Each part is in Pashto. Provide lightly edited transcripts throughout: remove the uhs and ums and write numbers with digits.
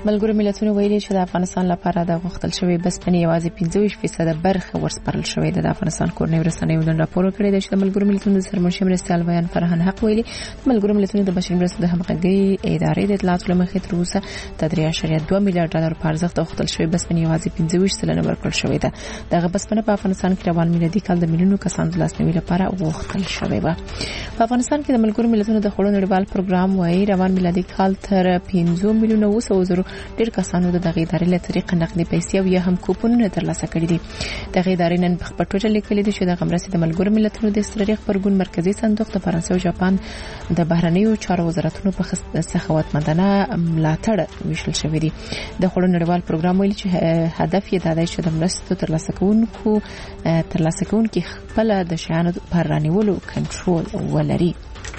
ملګرو ملتونو ویلي چې د افغانستان لپاره د غوښتل شوی بسپنې یوازې 25% برخه ورسپارل شوې ده. د افغانستان کورنۍ رسنیو نن راپور کړی دی چې د ملګرو ملتونو د سرمنشي مرستیال بیان فرهان حق ویلي ملګرو ملتونو د بشري مرستو د همغږۍ ادارې د اطلاعاتو له مخې تر اوسه د 3.2 میلیارډ ډالر په ارزښت غوښتل شوی بسپنې یوازې 25% ورکړل شوې ده. دغه بسپنه په افغانستان کې روان میلادي کال د میلیونو کسانو د لاسنیوي لپاره غوښتل شوې وه. په افغانستان کې د ملګرو ملتونو د خوړو نړیوال پروګرام وايي روان میلادي کال تر 5 میلیونه 900 ډیر کسانو د دغه ادارې له طریق نقدي پیسې او یا هم کوپنونه ترلاسه کړي دي. دغه ادارې نن په خپل ټویټر لیکلي دي چې د غمرسي د ملګرو ملتونو د استراتیژیک پرګون مرکزی صندوق د فرانسې او جاپان د بهرنیو چارو وزارتونو په سخاوتمندانه ملاتړ ویشل شوی دی. د خوړو نړیوال پروګرام ویلي چې هدف یې دا دی چې د مرستو ترلاسه کوونکو خپل د شیانو پر رانیولو کنټرول ولري.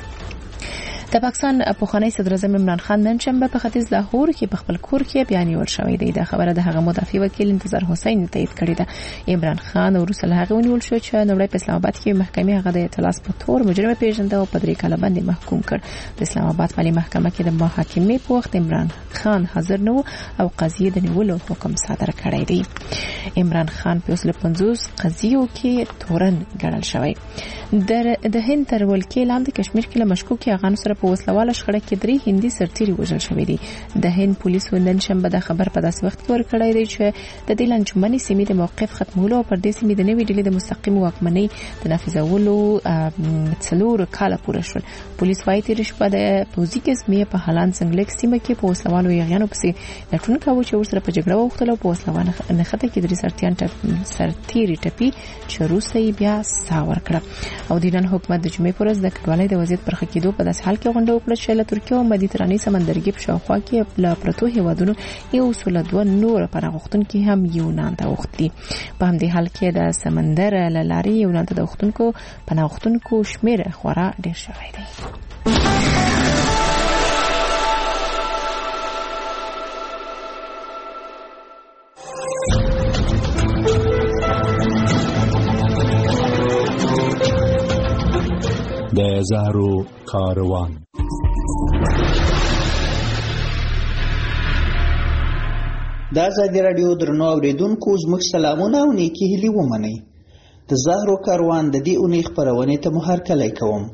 د پاکستان پوخانی صدر اعظم عمران خان نن شنبه په ختیځ لاهور کې په خپل کور کې بیان ورکړ شوی دی. دا خبره د هغه مدافع وکیل انتظار حسین تایید کړې ده. عمران خان وروسته له هغه ونیول شو چې نوړی په اسلام آباد کې محکمې هغه د اعتلاف په تور مجرم پیژنده او په 3 کاله باندې محکوم کړ. د اسلام آباد مالی محکمه کې د محاکمې په وخت عمران خان حاضر نه او قضیه د نیولو حکم صادر کړی دی. عمران خان په 50 قضیو کې تورن ګڼل شوی. د هند تر ولکې لاندې کشمیر کې له مشکوک افغان سره په وسلواله شخړه کې 3 هندي سرتیري وژل شوی دي. د هند پولیسو نن شنبه د خبر په داسې وخت کې ورکړی دی چې د دې لنجمنې سیمې د موقف ختمولو او پر دې سیمې د نوې ډلې د مستقیم واکمنۍ د نافذولو 4 کاله پوره شول. پولیس وايي تیر شپه د پوزي کسمې په هالند څنګلک سیمه کې په وسلوالو یغیانو پسې لټون کاوه چې ورسره په جګړه وختلو په وسلوانه نخته کې 3 سرتیري ټپي چې روسي بیا ساور کړ. او د ایران حکومت د جمعې پر ورځ د کډوالۍ د وضعیت پر خکېدو په داسې حال کې غونډه وکړه چې له ترکیه او مدیترانې سمندرګي په شاوخوا کې له پرتو هیوادونو یو سل 2 نور پناهغښتونکي هم یونان ته وختلي. په همدې حال کې د سمندر له لارې یونان ته د پناهغښتونکو شمیر خورا ډیر شوی دی. د زهرو کاروان د ازادي راډیو درنو اوریدونکو زموږ سلامونه او نیکی هیلې ومنئ. د زهرو کاروان د دې اونۍ خپرونې ته مو هرکلی کوم.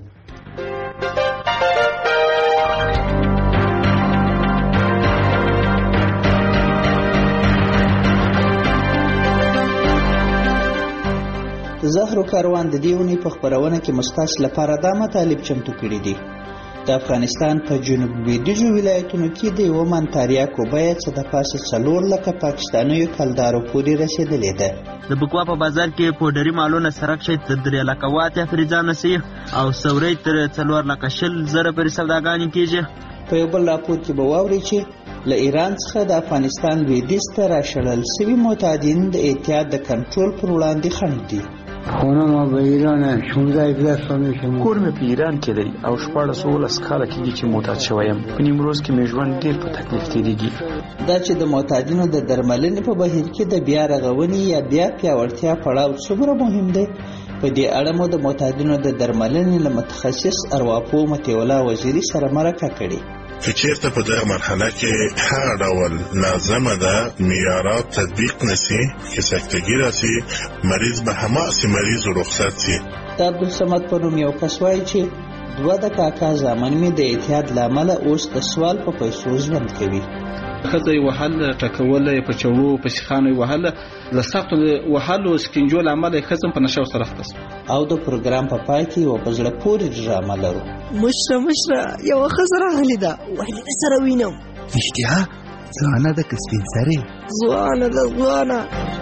د زهرو کاروان د دې اونۍ په خپرونه کې مستاس لپاره دا مطالب چمتو کړي دي. د افغانستان په جنوب لویدیځو ولایتونو کې د یو من تریاکو بیه څه د پاسه 4 لکه پاکستانیو کلدارو پورې رسیدلې ده. د بکوا په بازار کې پودري مالونه سرک شي تر 3 لکه واته فریزانه سي او سوري تر 4 لکه شل زره پر سوداګانې کېږي. په یو بل راپور کې به واوري چې له ایران څخه د افغانستان لویدیځ ته راشړل شوي معتادین د احتیاط د کنټرول پر وړاندې خنډ دي. خونه ما به ایران 16 سال میشه. کور مې په ایران کې دی او 14 کاله کېږي چې معتاد شویم. په نیمروز کې مې ژوند ډیر په تکلیف تیریږي. دا چې د معتادینو د درملنې په بهیر کې د بیا رغونې یا بیا پیاوړتیا پړاو څومره مهم دی، په دې اړه مو د معتادینو د درملنې له متخصص ارواپوه مطیع الله وزیري سره مرکه کړې. که چیرته په دغه مرحله کې هر ډول لازمه ده معیارات تطبیق نشي، که سکتګي راشي، مریض به هماغسې مریض رخصت شي. د عبدالصمد په نوم یو کس وایي چې 2 د کاکا زامن مې د اعتیاد له امله اوس د سوال په پیسو ژوند کوي. ښځه یې وهل، ټکوله یې په چوړو په سیخانو یې وهله، د سختو وهلو سکنجو له امله یې ښځه په نشه ورسره اخته شوه. او د پروګرام په پای کې یوه په زړه پورې ډرامه لرو. مشره یوه ښځه راغلې ده، ویلې ده سره وینم. رښتیا ځوانه ده که سپین سرې؟ ځوانه ده ځوانه.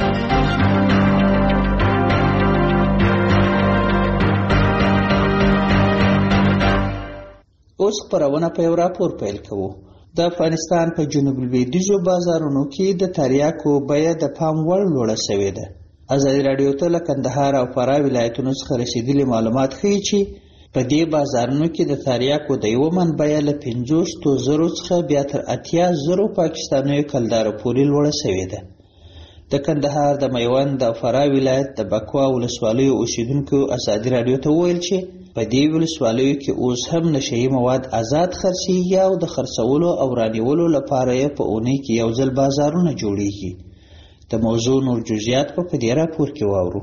اوس خپرونه په یو راپور پیل کوو. د افغانستان په جنوب لویدیځو بازارونو کې د تریاکو بیه د پام وړ لوړه شوې ده. ازادي راډیو ته له کندهار او فراه ولایتونو څخه رسیدلي معلومات ښیي چې په دې بازارونو کې د تریاکو د یو من بیه له 50,000 څخه بیا تر 80,000 پاکستانیو کلدارو پورې لوړه شوې ده. د کندهار د میوند او فراه ولایت د بکوا ولسوالیو اوسیدونکو ازادي راډیو ته وویل چې په دې ولسوالیو کې اوس هم نشهیي مواد آزاد خرڅېږي او د خرڅولو او رانیولو لپاره یې په اونۍ کې یو ځل بازارونه جوړېږي. د موضوع نور جزئیات په دې راپور کې واورو.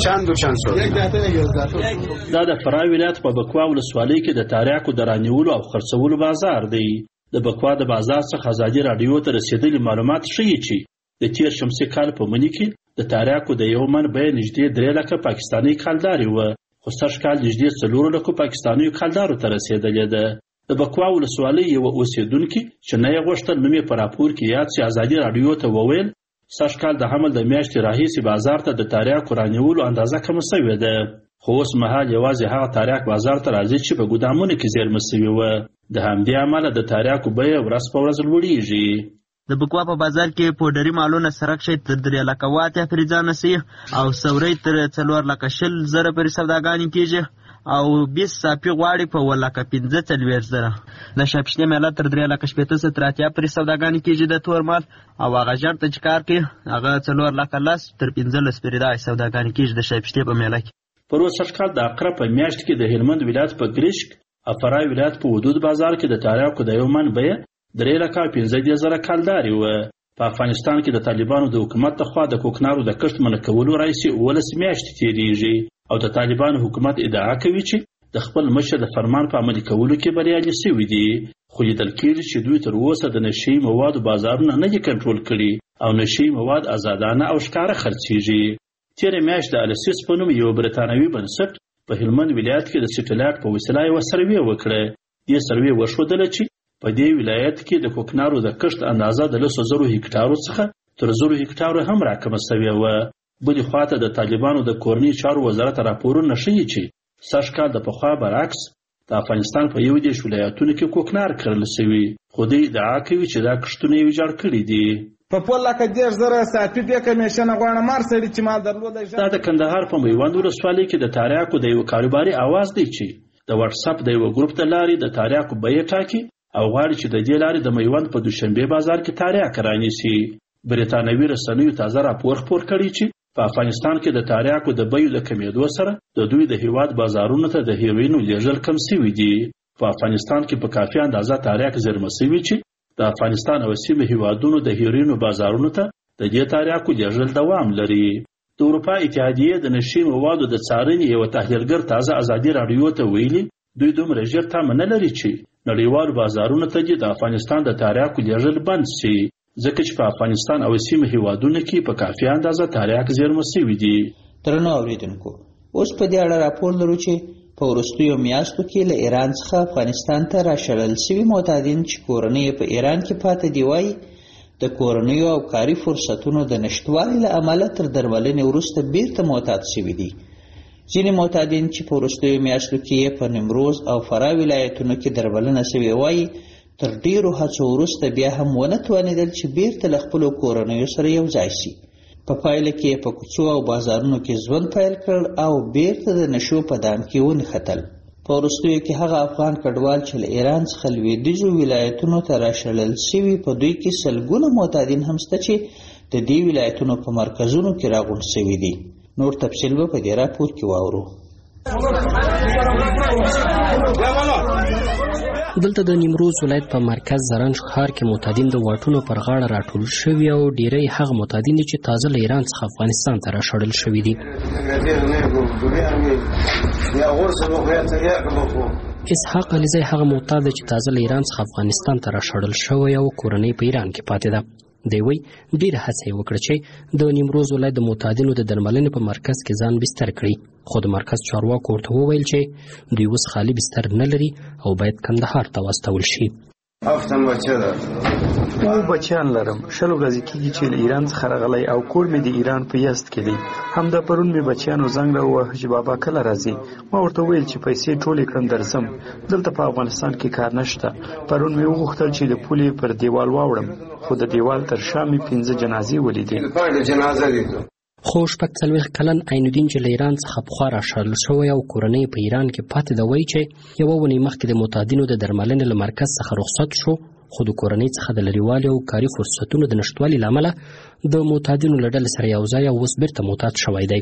دا د فراه ولایت په بکوا ولسوالۍ کې د تریاکو د رانیولو او خرڅولو بازار دی. د بکوا د بازار څخه ازادي رادیو ته رسیدلي معلومات ښیي چې د تیر شمسي کال په مني کې د تریاکو د یو من بیه نږدې 3 لکه پاکستاني کالدارې وه، خو سږ کال نږدې 4 لکو پاکستانیو کالدارو ته رسېدلې ده. د بکوا ولسوالۍ یوه اوسېدونکي چې نه یې غوښتل نوم یې په راپور کې یاد شي ازادي رادیو ته وویل سږ کال د حمل د میاشتې راهیسې بازار ته د تریاکو رانیولو اندازه کمه سوې ده، خو اوس مهال یوازې هغه تریاک بازار ته راځي چې په ګودامونو کې زیرمه سوي وه. د همدې امله د تریاکو بیه ورځ په ورځ لوړېږي. د بکوا په بازار کې پوډري مالونه سرک شي تر 3 لکه واته فریزان سي او سوري تر 4 لکه 10,000 پورې سوداګانې کیږي او 20 صافي غواړي په 1 لکه 15,000. د شپشنې میله تر 3 لکه 15,000 پورې سوداګانې کیږي د تور مال او هغه ژر ته چې کار کوي هغه 4 لکه 10 تر 15 پورې د سوداګانې کیږي د شپشنې په میله کې. پر اوس کال د اقرب په میاشت کې د هلمند ولایت په ګریشک او فراه ولایت په حدود بازار کې د تریاکو د یو من بیه 3 لکه 15,000 کالدارې وه. په افغانستان کې د طالبانو د حکومت لخوا د کوکنارو د کښت منع کولو راهیسې 19 میاشتې تېرېږي او د طالبانو حکومت ادعا کوي چې د خپل مشر د فرمان په عملي کولو کې بریالي شوي دي، خو لیدل کېږي چې دوی تر اوسه د نشهیي موادو بازارونه نه دي کنټرول کړي او نشهیي مواد ازادانه او ښکاره خرڅېږي. تېره میاشت د السیس په نوم یو برتانوي بنسټ په هلمند ولایت کې د سټلایټ په وسیله یوه سروې وکړه. دې سروې وښودله چې په دې ولایت کې د کوکنارو د کښت اندازه د 100,000 هکټارو څخه تر 1,000 هکټارو هم راکمه سوې وه. بلې خواته د طالبانو د کورني چارو وزارت راپورونه ښیي چې سږ کال د پخوا برعکس د افغانستان په 11 ولایتونو کې کوکنار کرل سوي، خو دوی ادعا کوي چې دا کښتونه یې ویجاړ کړي دي. په 4 لکه 10,000 صافي بیه کمیشن غواړم مار سړي چې مال درلوده. دا د کندهار په میوند ولسوالۍ کې د تریاکو د یو کاروباري اواز دی چې د واتس اپ د یو ګروپ ته لاري د تریاکو بیه ټاکي او غواړي چې د دې لارې د میوند په دوشنبه بازار کې تریاک رانیسي. برتانوي رسنیو تازه راپور خپور کړی چې په افغانستان کې د تریاکو د بیو د کمیدو سره د دوی د هیواد بازارونو ته د هیروینو لیږل کم سوي دي. په افغانستان کې په کافي اندازه تریاک زیرمه سوي چې د افغانستان او سیمه هیوادونو د هیروینو بازارونو ته د دې تریاکو لیږل دوام لري. د اروپا اتحادیې د نشهیي موادو د څارنې یو تحلیلګر تازه ازادي راډیو ته ویلي دوی دومره ژر تمه نه لري چې نړیوالو بازارونو ته د افغانستان د تریاکو لیږل بند شي، ځکه چې په افغانستان او سیمه هیوادونو کې په کافي اندازه تریاک زیرمه سوي دي. درنو اوریدونکو، اوس په دې اړه راپور لرو چې په وروستیو میاشتو کې له ایران څخه افغانستان ته راشړل سوي معتادین چې کورنۍ په ایران کې پاتې دي وایي د کورنیو او کاري فرصتونو د نشتوالي له امله تر درملنې وروسته بیرته معتاد سوي دي. ځینې معتادین چې په وروستیو میاشتو کې په نیمروز او فراه ولایتونو کې درملنه سوي وایي تر ډیرو هڅو وروسته بیا هم ونه توانېدل چې بیرته له خپلو کورنیو سره یو ځای سي. په پایله کې په کوڅو او بازارونو کې ژوند پیل کړ او بیرته د نشو په دام کې ونښتل. په وروستیو کې هغه افغان کډوال چې له ایران څخه لویدیځو ولایتونو ته راشړل سوي په دوی کې سلګونه معتادین هم شته چې د دې ولایتونو په مرکزونو کې راغونډ سوي دي. نور تفصیل به په دې راپور کې واورو. دلته د نیمروز ولایت په مرکز زرنج ښار کې معتادین د واټونو پر غاړه راټول شوي او ډیری هغه معتادین چې تازه له ایران څخه افغانستان ته راشړل شوي دي. اسحاق علیزی هغه معتاد چې تازه له ایران څخه افغانستان ته راشړل شوی او کورنۍ په ایران کې پاتې ده. دی وایي ډېره هڅه یې وکړه چې د نیمروز ولایت د معتادینو د درملنې په مرکز کې ځان بستر کړي، خو د مرکز چارواکو ورته وویل چې دوی اوس خالي بستر نه لري او باید کندهار ته واستول شي. او بچیان لرم، 20 ورځې کېږي چې له ایران څخه راغلی او کور مې د ایران په یزد کې دی. همدا پرون مې بچیانو زنګ راوواهه چې بابا کله راځي. ما ورته وویل چې پیسې ټولې کړم درځم، دلته په افغانستان کې کار نشته. پرون مې وغوښتل چې د پولې پر دیوال واوړم، خو د دیوال تر شا مې 15 جنازې ولیدې. خو 40 کلن عین الدین چې له ایران څخه پخوا راشړل شوی او کورنۍ په ایران کې پاتې ده وایي چې یوه اونۍ مخکې د معتادینو د درملنې له مرکز څخه رخصت شو، خو د کورنۍ څخه د لرېوالي او کاري فرصتونو د نشتوالي له امله د معتادینو له ډلې سره یو ځای او اوس بیرته معتاد شوی دی.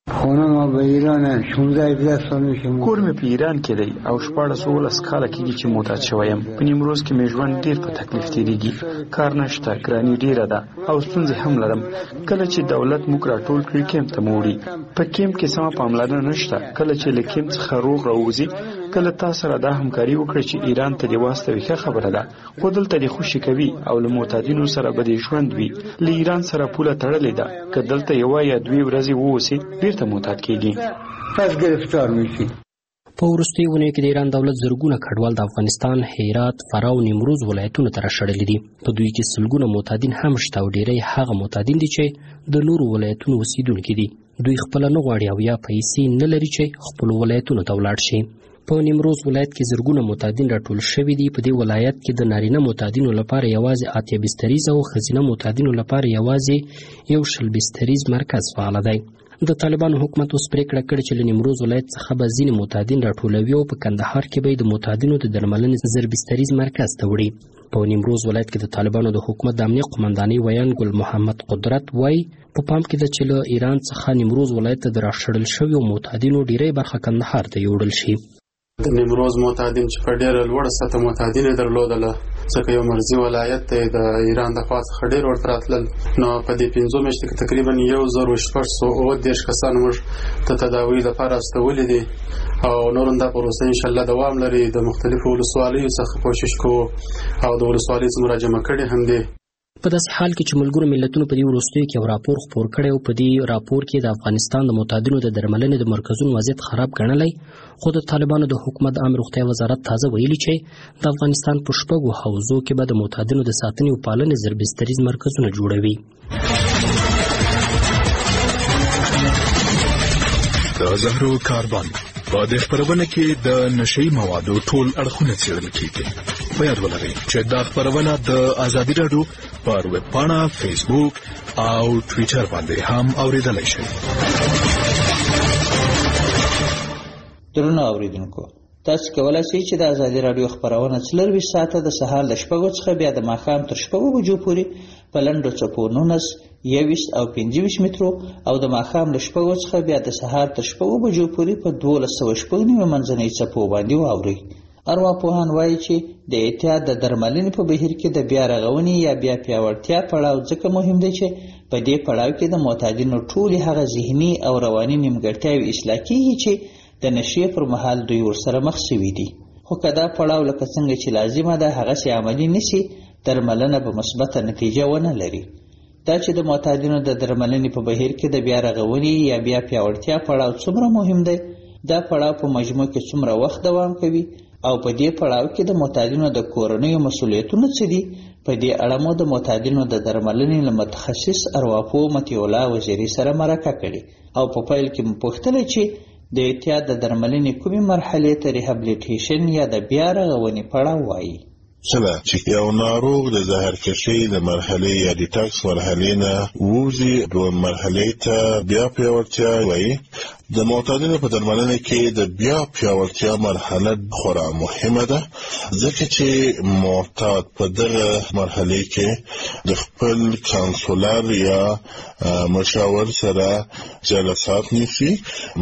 خونه ما به ایران 16-17 سال میشه. کور مې په ایران کې دی او 14 کاله کېږي چې معتاد شوی یم. په نیمروز کې مې ژوند ډیر په تکلیف تېرېږي. کار نشته، ګراني ډیره ده او ستونزې هم لرم. کله چې دولت موږ راټول کړي کیمپ ته مو وړي. په کیمپ کې سمه پاملرنه نشته. کله چې له کیمپ څخه روغ راوځي، کله تا سره دا همکاري وکړي چې ایران ته دې واستوي، ښه خبره ده، خو دلته دې خوشي کوي او له معتادینو سره به دې ژوند وي. له ایران سره پوله تړلې ده، که دلته یوه یا 2 ورځې واوسي بیرته معتاد کېږي، پس ګرفتار میشي. په وروستیو اونیو کې د ایران دولت زرګونه کډوال د افغانستان، هرات، فراه او نیمروز ولایتونو ته راشړلي دي. په دوی کې سلګونه معتادین هم شته او ډیری هغه معتادین دي چې د نورو ولایتونو اوسیدونکي دي. دوی خپله نه غواړي او یا پیسې نه لري چې خپلو ولایتونو ته ولاړ شي. په نیمروز ولایت کې زرګونه معتادین راټول شوي دي. په دې ولایت کې د نارینه معتادینو لپاره یوازې 8 بستریز او ښځینه معتادینو لپاره یوازې 1 بستریز مرکز فعال دی. د طالبانو حکومت اوس پریکړه کړې چې له نیمروز ولایت څخه به ځینې معتادین راټولوي او په کندهار کې به د معتادینو د درملنې 10 بستریز مرکز ته وړي. په نیمروز ولایت کې د طالبانو د حکومت د امنیه قومندانۍ ویان ګل محمد قدرت وایي په پام کې ده چې له ایران څخه نیمروز ولایت ته د راشړل شویو معتادینو ډیری برخه کندهار ته یوړل شي. د نیمروز معتادین چې په ډېره لوړه سطح معتادین یې درلودله، ځکه یو مرزي ولایت دی، د ایران د خوا څخه ډېر ورته راتلل. نو په دې 5 میاشتو کې تقریبا 1630 کسان موږ د تداوي لپاره استولي دي او نور هم دا پروسه انشاءالله دوام لري. د مختلفو ولسوالیو څخه کوشش کوو او د ولسوالۍ څخه مراجعه کړې هم دي. په داسې حال کې چې ملګرو ملتونو په دې وروستیو کې یو راپور خپور کړی او په دې راپور کې د افغانستان د معتادینو د درملنې د مرکزونو وضعیت خراب ګڼلی، خو د طالبانو د حکومت عام روغتیا وزارت تازه ویلي چې د افغانستان په 6 حوزو کې به د معتادینو د ساتنې او پالنې 10 بستریز مرکزونه جوړوي. د زهرو کاربن په دې خبرونه کې د نشئی موادو ټول اړخونه څېړل کیږي. په یاد ولرئ چې دا خبرونه د ازادي راډیو پر ویب پاڼه، فیسبوک او ټویټر باندې هم اوریدلای شئ. درنو اوریدونکو، تاسو کولای شئ چې د ازادي راډیو خبرونه 24 ساعته د سهار ل 6 څخه بیا د ماښام تر 6 بجو پورې په لنډو څپو 19، 21 او 25 مترو او د ماښام ل 6 څخه بیا د سهار تر 6 بجو پورې په 1290 منځنۍ څپو باندې واورئ. ارواپوهان وایي چې د اعتیاد د درملنې په بهیر کې د بیا رغونې یا بیا پیاوړتیا پړاو ځکه مهم دی چې په دې پړاو کې د معتادینو ټولې هغه ذهني او رواني نیمګړتیاوې اصلاح کیږي چې د نشې پر مهال دوی ورسره مخ شوي دي. خو که دا پړاو لکه څنګه چې لازمه ده هغسې عملي نشي، درملنه به مثبته نتیجه ونه لري. دا چې د معتادینو د درملنې په بهیر کې د بیا رغونې یا بیا پیاوړتیا پړاو څومره مهم دی، دا پړاو په مجموع کې څومره وخت دوام کوي او په دې پړاو کې د معتادینو د کورنیو مسؤلیتونه څه دي، په دې اړه مو د معتادینو د درملنې له متخصص ارواپوه مطیع الله وزیري سره مرکه کړې او په پیل کې مو پوښتلې چې د اعتیاد د درملنې کومې مرحلې ته ریهابلیټیشن یا د بیا رغونې پړاو وایي. کله چې یو ناروغ د زهرکشۍ د مرحلې یا ډیټاکس مرحلې نه ووځي، 2 مرحلې ته بیا پیاوړتیا وایي. د معتادینو په درملنه کې د بیا پیاوړتیا مرحله خورا مهمه ده، ځکه چې معتاد په دغه مرحله کې د خپل کانسولر یا مشاور سره جلسات نیسي.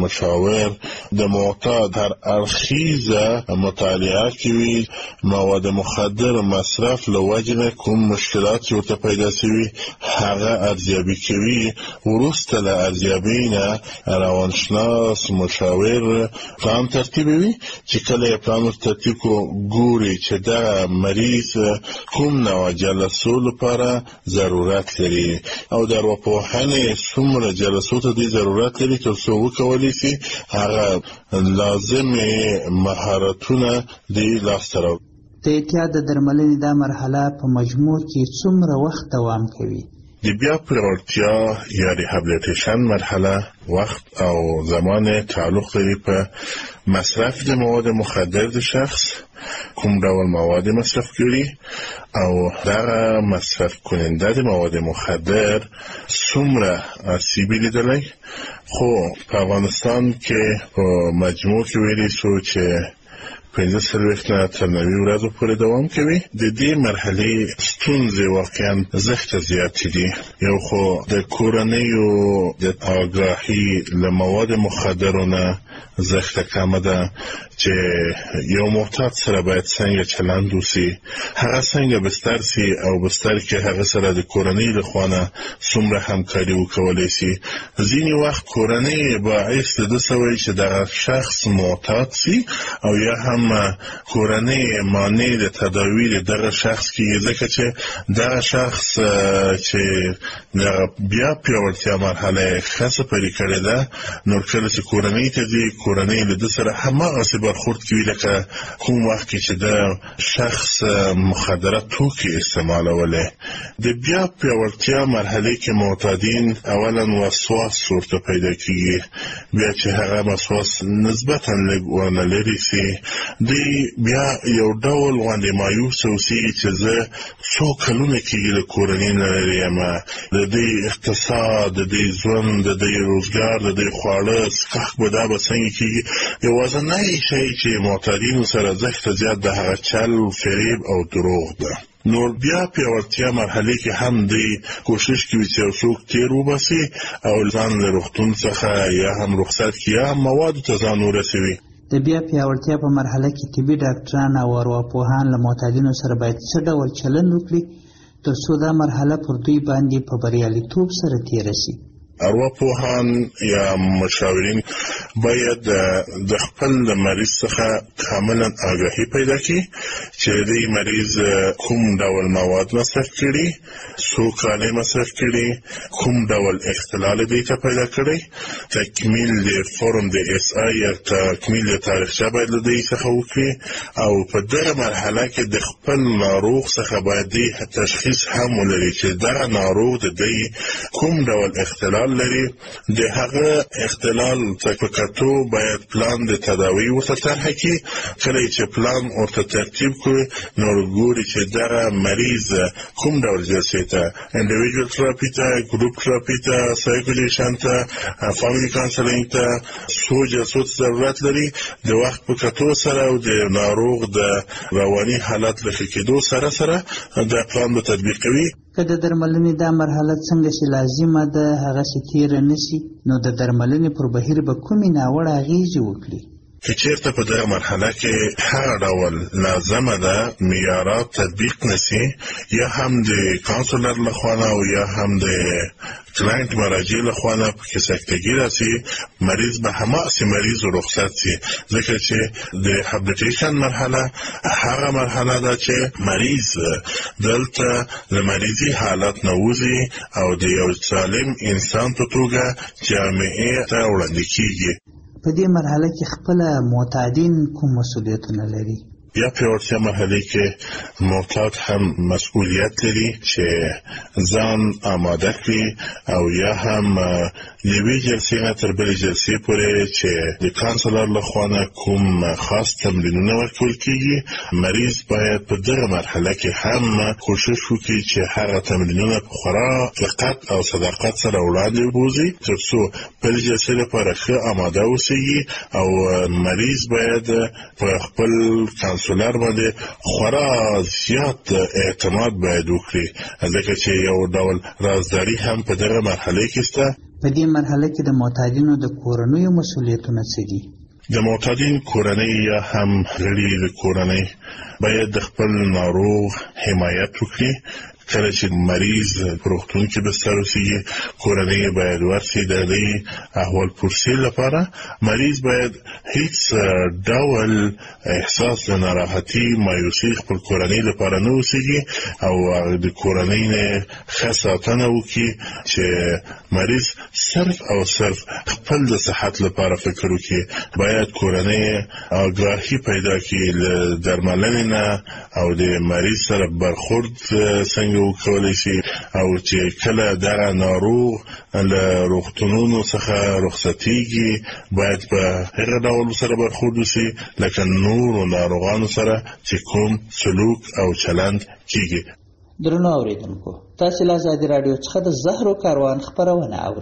مشاور د معتاد هر اړخیزه مطالعه کوي، مواد مخدر مصرف له وجې نه کوم مشکلات ورته پیدا شوي هغه ارزیابي کوي. وروسته له ارزیابۍ نه روانشناس مشاور پلان ترتیبوي چې کله یې پلان ترتیب کو ګوري چې دا مریض کوم نوع جلسو لپاره ضرورت لري او د ارواپوهنې څومره جلسو ته دی ضرورت لري تر څو وکولی شي هغه لازم مهارتونه دی لاسته راوړي. د اعتیاد د درملنې دا مرحله په مجموع کې څومره وخت دوام کوي؟ د بیا پیاوړتیا یا ریهابلیټیشن مرحله وخت او زمان تعلق لري په مصرف د مواد مخدر د شخص، کوم ډول مواد مصرف کړي او دغه مصرف کننده د مواد مخدر څومره آسیبي لیدلی. خو په افغانستان کې په مجموع کې ویلی شو چې په 15 نه تر 90 ورځو پورې دوام کوي. د دې مرحلې ستونزې واقعا زښته زیات دي. یو خو د کورنیو د آگاهی له مواد مخدرو نه زښته کمه ده چې یو معتاد سره باید څنګه چلند وسي، هغه څنګه بستر سي او بستر کې هغه سره د کورنۍ له خوانه څومره همکاري وکولای سي. ځینې وخت کورنۍ باعث د سوي چې د شخص معتاد سي او یا هم کورنۍ مانع د تداوی دغه شخص کې ځکه چې دغه شخص چې بیا پیاوړتیا مرحله خاصه پرې کړې ده، نور کله چې کورنۍ ته دي کورنۍ له سره هماغسې برخورد کوي لکه کوم وخت کې چې د شخص مخدره توکي استعمالولی. د بیا پیاوړتیا مرحله کې معتادین اولا وسواس ورته پیدا کیږي، بیا چې هغه وسواس نسبتا لږ ورنه لرې سي، دوی بیا یو ډول غوندې مایوس اوسېږي چې زه څو کلونه کېږي له کورنۍ نه لرې یم، د دوی اقتصاد، د دوی ژوند، د دوی روزګار، د دوی خواړه څښاک به دا به څنګه کېږي. یوازینی شی چې معتادینو سره زښته زیات د هغه چل، فریب او دروغ ده. نور بیا پیاوړتیا مرحله کې هم دوی کوشش کوي چې یو څوک تیر وباسي او ځان له روغتون څخه یا هم رخصت کړي یا هم موادو ته ځان ورسوي. د بیا پیاوړتیا په مرحله کې طبي ډاکټران او ارواپوهان له معتادینو سره باید څه ډول چلند وکړي تر څو دا مرحله پر دوی باندې په بریالیتوب سره تیره شي. ارواپوهان یا مشاورین باید د خپل مریض څخه کاملا آگاهی پیدا کړي چې دې مریض کوم ډول مواد مصرف کړي، څو کاله مصرف کړي، کوم ډول اختلال دې ته پیدا کړي، تکمیل د فورم د اس آی یا تکمیل د تاریخچه باید له دې څخه وکړي او په دغه مرحله کې د خپل ناروغ څخه باید تشخیص هم ولري چې دا ناروغ د دې کوم ډول اختلال لري. د هغه اختلال تکتو باید پلان د تداوی ورته طرح کړي. کله چې پلان ورته ترتیب کړي نو ګوري چې دا مریض کوم ډول جلسې ته، انډیویډوال تراپي ته، ګروپ تراپي ته، سایکولیشن ته، فامیلی کانسلینګ ته څو جلسو ضرورت لري. د وخت په کتو سره او د ناروغ د رواني حالت له ښه کېدو سره سره دا پلان به تطبیق کوي. که د درملنې دا مرحله څنګه چې لازمه ده هغسې تیره نشي نو د درملنې پر بهیر به کومې ناوړه اغېزې وکړي. که چېرته په دغه مرحله کې هر ډول لازمه ده معیارات تطبیق نشي یا هم د کانسلر لخوا او یا هم د کلاینټ مراجع لخوا پکې سکتګي راسي، مریض به هماغسې مریض رخصت سي. ځکه چې د هابلیټیشن مرحله هغه مرحله ده چې مریض دلته د مریضي حالت نه وځي او د یو سالم انسان په توګه جامعې ته وړاندې کیږي. په دې مرحله کې خپل معتادین کوم مسؤلیتونه لري؟ بیا پیاوړتیا مرحله کې معتاد هم مسؤلیت لري چې ځان آماده کړي او یا هم یوې جلسې نه تر بلې جلسې پورې چې د کانسلر لخوا کوم خاص تمرینونه ورکول کېږي، مریض باید په دغه مرحله کې هم کوشش وکړي چې هغه تمرینونه په خورا دقت او صداقت سره وړاندې وبوځي تر څو بلې جلسې لپاره ښه آماده اوسېږي او مریض باید په خپل کانسلر باندې خورا زیات اعتماد باید وکړي ځکه چې یو ډول رازداري هم په دغه مرحله کې شته. په دې مرحله کې د معتادینو د کورنیو مسؤلیتونه څه دي؟ د معتادین کورنۍ یا هم غړي د کورنۍ باید د خپل ناروغ حمایت وکړي. کله چې مریض په روغتون کې بستر اوسېږي کورنۍ باید ورسي د دې احوال پرسۍ لپاره. مریض باید هیڅ ډول احساس د ناراحتي مایوسي خپل کورنۍ لپاره نه اوسېږي او د کورنۍ نه ښه ساتنه وکړي چې مریض صرف او صرف خپل د صحت لپاره فکر وکړي. باید کورنۍ آگاهي پیدا کړي له درملنې نه او د مریض سره برخورد څنګه وکولای شي او چې کله دغه ناروغ له روغتونونو څخه رخصتېږي باید په هغه ډول سره برخورد وشي لکه نورو ناروغانو سره چې کوم سلوک او چلند کیږي. درنو اوریدونکو، تاسو له آزادي راډیو څخه د زهرو کاروان خبرونه اورئ.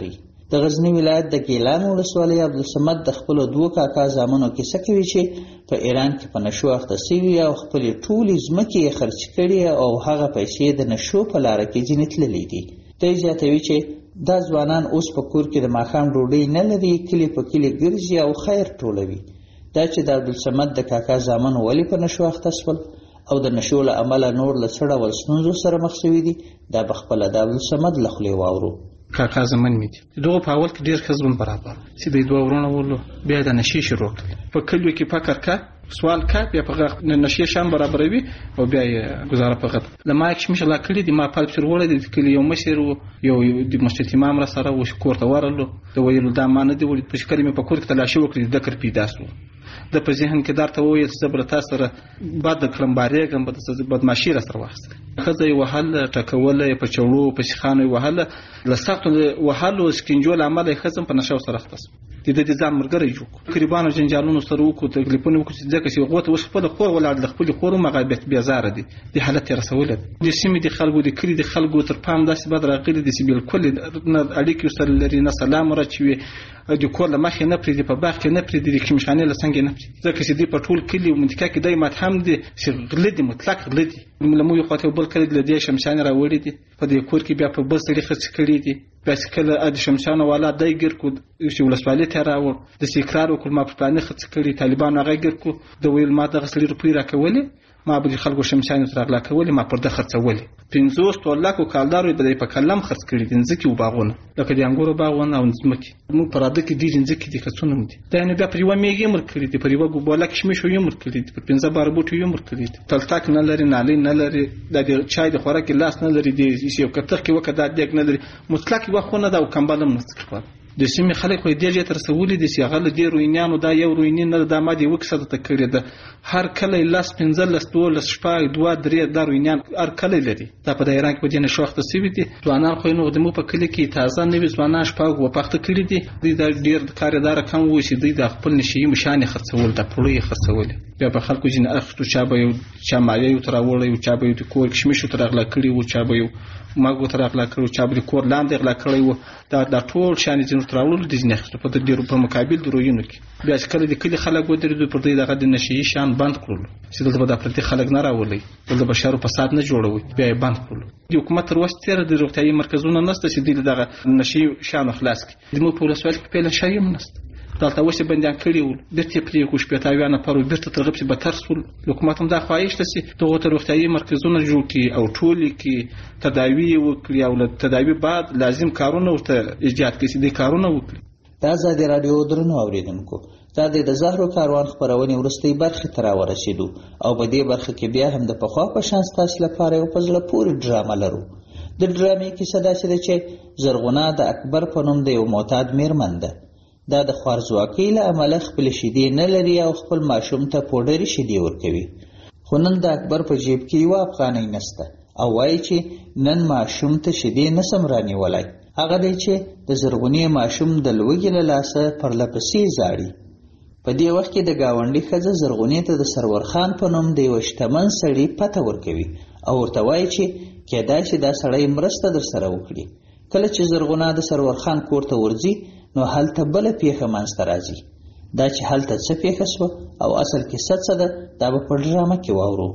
د غزنی ولایت د ګیلان ولسوالۍ عبدالصمد د خپلو 2 کاکا زامنو کیسه کوي چې په ایران کې په نشو اخته سوي او خپلې ټولې ځمکې یې خرڅ کړي او هغه پیسې د نشو په لاره کې ځینې تللي دي. دی زیاتوي چې دا ځوانان اوس په کور کې د ماښام ډوډۍ نه لري، کلي په کلي ګرځي او خیر ټولوي. دا چې د عبدالصمد د کاکا زامنو ولې په نشو اخته سول او د نشو له امله نور له څه ډول ستونزو سره مخ شوي دي، دا به خپله د عبدالصمد له خولې واورو. کاکا زمن مې دي دغه په اول کې ډېر ښه ژوند برابر چې د 2 ورونه ولو بیا د نشې شروع کړل. په کلیو کې فکر کا سوال کا بیا په نشې شان برابروي او بیا یې گزاره په غد لما کې مشه لا کړی د ما په تر وړه د کلی یو مشر یو د مسجد امام را سره و کور ته ورلو د ویلو دا مان دي ولې په شکل مې په کور کې تلاشي وکړي د ذکر پیدا شو د په ذهن کې درته وایي چې زبر تاسو سره بعد کړم باریګم په تاسو بدمعشي را سره وخت خزه وهل ټکول په چوړو په شخانه وهل لسخت وهل سکینجول عمل خزم په نشو سره ختص د دې ځان مرګري جوړ قریبانو جنجالونو سره وکړو تکلیفونه وکړو چې ځکه چې غوته وس په خور ولاړ د خپل خورو مغابت بیا زاره دي د حالت رسول دي سیمې د خلکو د کلی د خلکو تر پام داسې بد راغلي دي چې بالکل اړیکې سره لري نه سلام راچوي د کور له مخې نه پرې په باغ کې نه پرې د کیمشانې له څنګه نه پرې ځکه چې دی په ټول کلی او منطقه کې دای مات هم دي چې غلدي مطلق غلدي ملمو یو خاطر بل کلی د دې شمشانې راوړي دي په دې کور کې بیا په بل سړي خرڅ کړي دي بس کله د شمشانه والا دای ګر کو چې ولسوالۍ ته راوړ د سیکرار او کلمه په پلان خرڅ کړي طالبان هغه ګر کو د ویل ما د غسل روپی راکولې ما به خلکو شمشانه تر اغلا کولې ما پر د خرڅولې 50 لک کالدارو به په کلم خرڅ کړي دي ځکه وباغونه لکه د انګورو باغونه او ځمکې مو پر اده کې دي ځکه دي خرڅونه دي دا نه بیا پر یو میګي مر کړی دي پر یو ګوباله کې شمه شو یو مر کړی دي پر 15 بار بوټي یو مر کړی دي تلتاک نه لري نالي نه لري د چای د خوراک لاس نه لري دي یو کتر کې وکړه د دې نه لري مطلق وخونه دا او کمبالم نه څه د سیمې خلک خو دې تر سوولې دي چې هغه د روینانو دا یو روینین نه د ماده وکړه ته کړی ده هر کله لاس 15 لستول شپه 2 3 د روینان هر کله لري دا په ایران کې په دې نشوخته سوي دي ځوانان خو نو د مو په کلی کې تازه نوې ځوانان شپه و پخته کړی دي د ډیر کاردار کم و چې د خپل نشي مشان خرڅول د پړې خرڅول بیا په خلکو جن اخته چا به یو چا مالي یو تراول یو چا به یو کور کې شمشو تر اغلا کړی و چا به یو ماګو تر اغلا کړو چا به کور لاندې اغلا کړی و دا ټول شان جن تراول د نه په ډیرو په مقابل دروینو کې بیا چې کله د کلی خلک ودرېدو پر دې دغه د نشي شان بند کړل چې دلته به د پرتی خلک نه راولي د بشرو فساد نه جوړوي بیا یې بند کړل د حکومت تر وسته تر د روغتيایي مرکزونو نسته چې دغه نشي شان خلاص کړي د مو په ولسوال کې په لشایم نسته دلته وسه بندیان کړي ول بیرته پرې کوش په تاوانه پرو بیرته ترغب چې به ترسول حکومت هم دا خواهش لسي دغه تر روغتيایي مرکزونه جوړ کړي او ټول کې تداوی وکړي او له تداوی بعد لازم کارونه ورته ایجاد کړي چې د کارونه وکړي. دا ازادي رادیو درنو اوریدونکو دا د زهرو کاروان خبرونه ورستۍ برخه تر ورسېدو او په دې برخه کې بیا هم د پخوا په شان تاسو لپاره یو پزله پوری ډرامه لرو. د ډرامې کیسه دا چې زرغونه د اکبر په نوم د یو معتاد میرمن ده. دا د خوارځواکۍ له امله خپل شیدې نه لري او خپل ماشوم ته پوډري شیدې ورکوي. خو نن د اکبر په جیب کې یو افغانۍ نشته او وایي چې نن ماشوم ته شیدې نسم رانیولای. هغه دی چې د زرغونې ماشوم د لوږې له لاسه پرلپسې زاړي. په دې وخت کې د گاونډي ښځه زرغونې ته د سرور خان په نوم د یو شتمن سړي پته ورکوي او ورته وایي چې کېدای شي دا سړی مرسته در سره وکړي. کله چې زرغونه د سرور خان کور ته ورځي نو هلته بله پیښه منځته راځي. دا چې هلته څه پیښه شوه او اصل کیسه څه ده دا به په ډرامه کې واورو.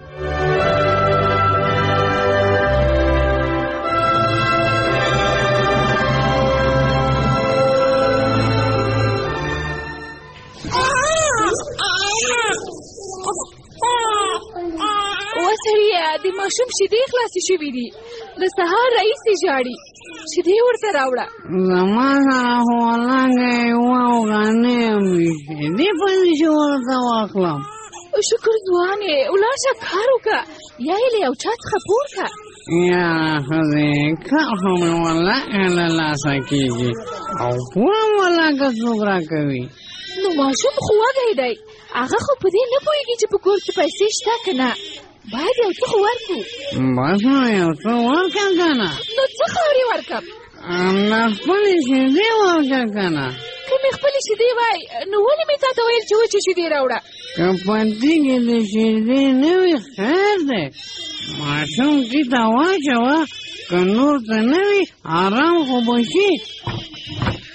د ماشوم شیدې خلاصې شوي دي د سهار راهیسې ژاړي شیدې ورته راوړه. زما سره خو لږې یوه افغانۍ مې شیدې پیدا چې ورته واخلم. شکر ځوانې ولاړ شه کار وکړه یا یې له یو چا څخه پور کړه. یاره ښځې کار خو مې ولکه له لاسه کېږي او پور هم ولکه څوک راکوي. نو ماشوم خو وږی دی هغه خو په دې نه پوهېږي چې په کور کې پیسې شته که نه. باید یو څه خو ورکړو. بس نو یو څه ورکړه که نه. نو څه خاورې ورکړم؟ نه خپلې شیدې ورکړه که نه. که مې خپلې شیدې وای نو ولې مې تا ته ویل چې وچې شیدې راوړه؟ که په دې کې د شیدې نه وي خیر دی ماشوم کې ته واچوه که نور څه نه وي آرام خو به شي.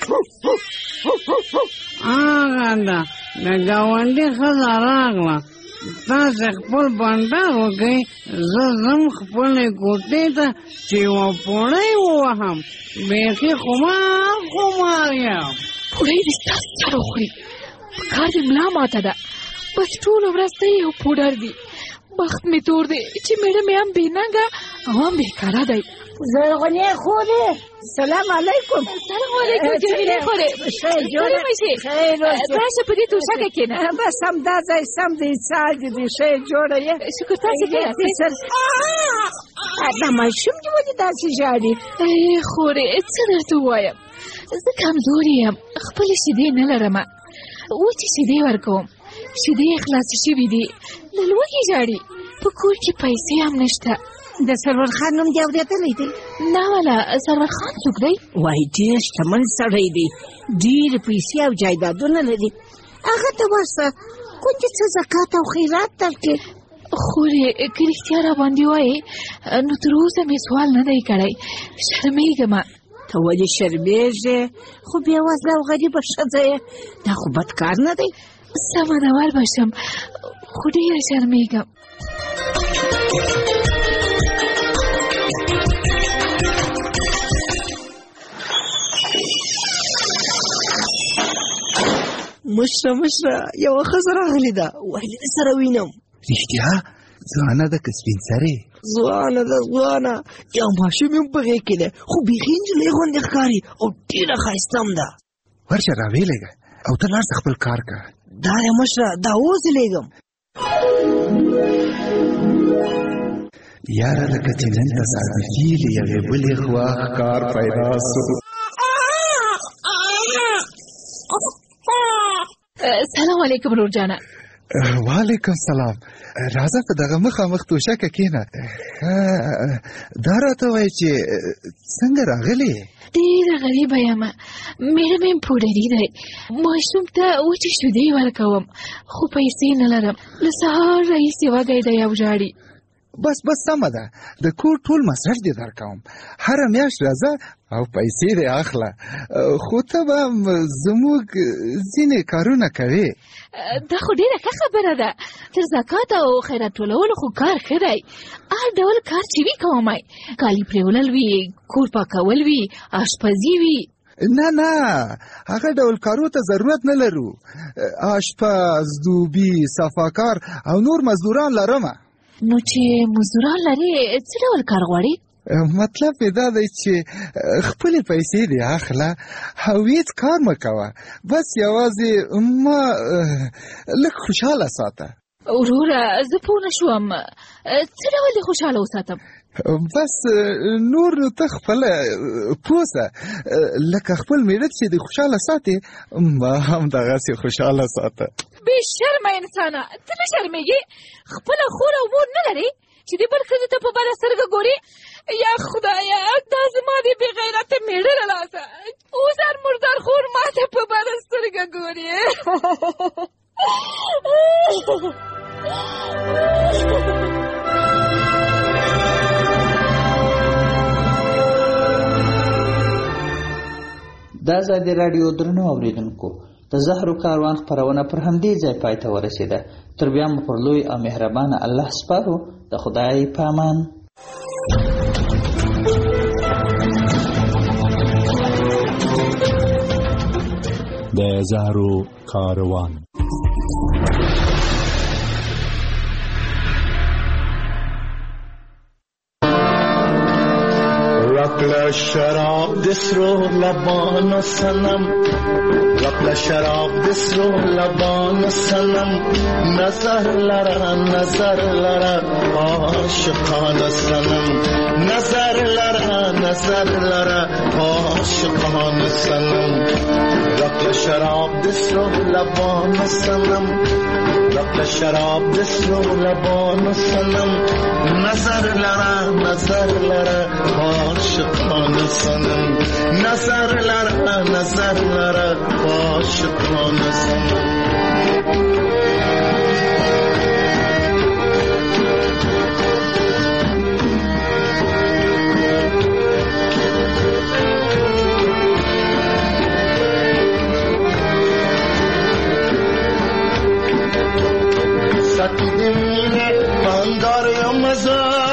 هغه ده د ګاونډي ښځه راغله تاسې خپل بانډار وکئ زه ځم خپلې کوټې ته چې یوه پوړۍ ووهم بیخي خمار یم پوړۍ دې ستا سر وخوري په کار دې ملا ماته ده بس ټوله ورځ ته یو پوډر دی بخت مې تور دی چې میړه مې هم بېننګه او هم بېکاره دی زرغونې خورې سلام علیکم سلام علیکم جمیلې خورې سلام شي راشه په دې توشکه کښېنه بس همدا ځای سم دی څال دې دی ښه یې جوړه یې شکر تاسې کښېناستئ دا ماشوم دې ولې داسې ژاړي خورې څه درته ووایم زه کمزورې یم خپلې شیدې نه لرمه وچې شیدې ورکوم شیدې یې خلاصې شوي دي له لوږې ژاړي په کور کې پیسې هم نشته د سرور خان نوم دې اورېدلی دی نه والا سرور خان څوک دی وایي ډېر شتمن سړی دی ډېرې پیسې او جایدادونه لري هغه ته ورسه کوم څه زکات او خیرات درکړي خورې که رښتیا راباندې وایې نو تر اوسه مې سوال نه دی کړی شرمېږم ته ولې شرمېږې خو بېوزله او غریبه ښځه یې دا خو بد کار نه دی سمه ده ور به شم خو ډېره شرمېږم مشره یوه ښځه راغلې ده ویلې دې سره وینم رښتیا ځوانه ده که سپین سرې ځوانه ده ځوانه یو ماشوم یې هم په غېږ کې دی خو بیخي نجلۍ غوندې ښکاري او ډېره ښایسته هم ده ورشه راویلېږه او ته لاړ شه خپل کار که دا دی مشره دا اوس یې لېږم یاره لکه چې نن تصادفي له یوې بلې خوا ښکار پیدا سو سلام علیکم رور جانه وعلیکم سلام راځه په دغه مخامخ توشکه کښېنه دا راته وایي چې څنګه راغلې ډېره غریبه یم میړه مې پوډري دی ماشوم ته وچې شیدې ورکوم خو پیسې نه لرم له سهار راهیسې وږی دی او ژاړي بس سمه ده د کور ټول مصرف دې درکوم هره میاشت راځه او پیسې دې اخله خو ته به زموږ ځینې کارونه کوې دا خو ډېره ښه خبره ده تر زکات او خیرات ټولولو خو کار ښه دی هر ډول کار چې وي کومای کالي پرېولل وي کور پاکول وي اشپزي وي نه هغه ډول کارو ته ضرورت نه لرو اشپز دوبي صفاکار او نور مزدوران لرمه نو چې مزدوران لري څه ډول کار غواړي مطلب یې دا دی چې خپلې پیسې دې اخله او هېڅ کار مه کوه بس یوازې ما لږ خوشحاله ساته وروره زه پوه نه شوم څه ډول دې خوشحاله وساتم بس نور نو ته خپله پوه سه لکه خپل میړه چې دې خوشحاله ساتې ما هم دغسې خوشحاله ساته بې شرمه انسانه ته نه شرمېږې خپله خور او مور نه لرې چې د بل ښځې ته په بده سترګه ګورې یا خدایه دا زما د بې غیرته میړه له لاسه اوس هر مردار خور ما ته په بده سترګه ګورې د ازادي راډیو درنو اوریدونکو د زهرو کاروان خپرونه پر همدې ځای پای ته ورسېده تر بیا مو پر لوی او مهربانه الله سپارو د خدای په امان د زهرو کاروان رقل شراب دسرو لبان سنم رقل شراب دسرو لبان سنم نظر لرا عاشقان سنم نظر لرا عاشقان سنم رقل شراب دسرو لبان سنم رقل شراب دسرو لبان سنم نظر لرا عاشقان سنم نظر لرا عاشقان سنم سطح مینه پندار مزار